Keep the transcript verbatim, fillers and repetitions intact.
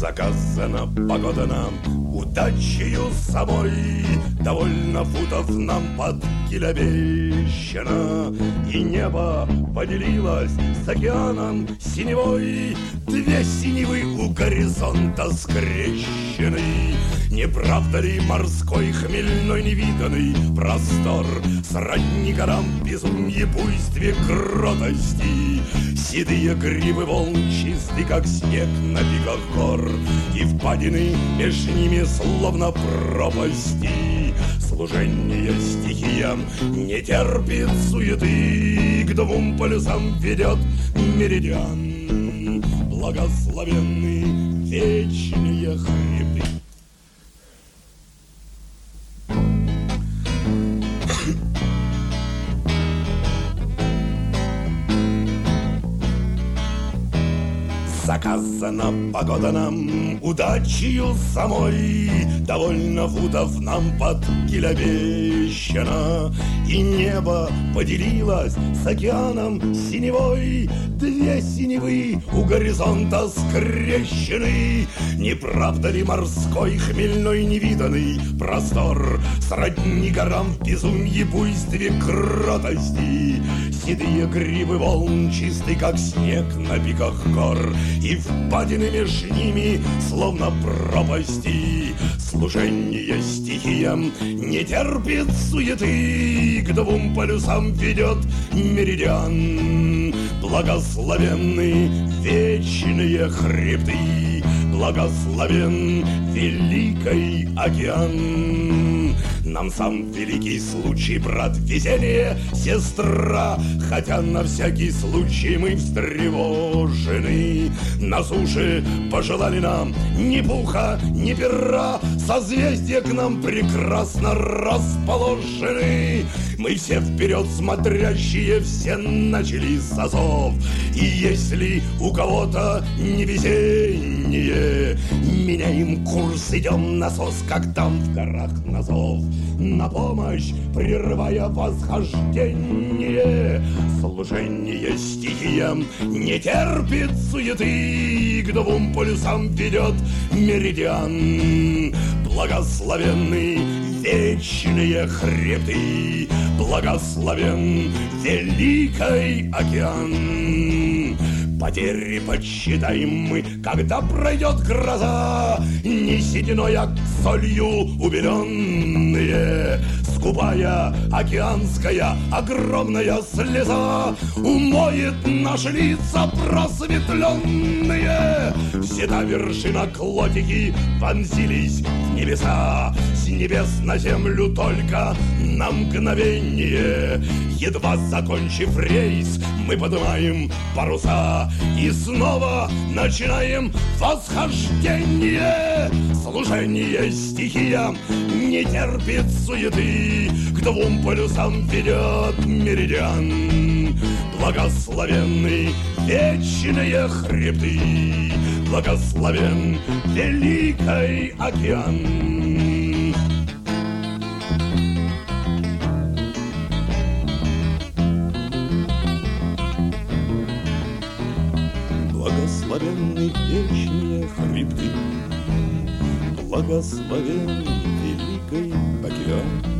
Заказана погода нам удачею самой, довольно футов нам под киль обещано, и небо поделилось с океаном синевой. Две синевы у горизонта скрещены. Не правда ли морской хмельной невиданный простор сродни горам безумье, буйстве, кротости? Седые гривы волн чисты, как снег на пиках гор, и впадины меж ними словно пропасти. Служение стихиям не терпит суеты, к двум полюсам ведет меридиан. Благословенны вечные хребты. Заказана погода нам удачею самой, довольно футов нам под киль обещано, и небо поделилось с океаном синевой. Две синевы у горизонта скрещены. Не правда ли морской хмельной невиданный простор сродни горам в безумье, буйстве, кротости? Седые гривы волн чисты, как снег на пиках гор, и впадины меж ними словно пропасти. Служение стихиям не терпит суеты, к двум полюсам ведет меридиан. Благословенны вечные хребты, благословен великий океан. Нам сам великий случай, брат, везение, сестра, хотя на всякий случай мы встревожены. На суше пожелали нам ни пуха, ни пера, созвездия к нам прекрасно расположены. Мы все вперед смотрящие, все начали с азов, и если у кого-то невезение, меняем курс, идем на сос, как там в горах на зов. На помощь, прерывая восхождение, служение стихиям не терпит суеты, к двум полюсам ведет меридиан. Благословенны вечные хребты, благословен великий океан. Потери подсчитаем мы, когда пройдет гроза, не сединой, а солью убеленные. Скупая океанская огромная слеза умоет наши лица просветленные. Все та вершина клотики вонзились в небеса, с небес на землю только на мгновение. Едва закончив рейс, мы поднимаем паруса и снова начинаем восхождение. Служение стихиям не терпит суеты, к двум полюсам ведет меридиан. Благословенны вечные хребты, благословен великий океан. Благословенны вечные хребты, благословен великий океан.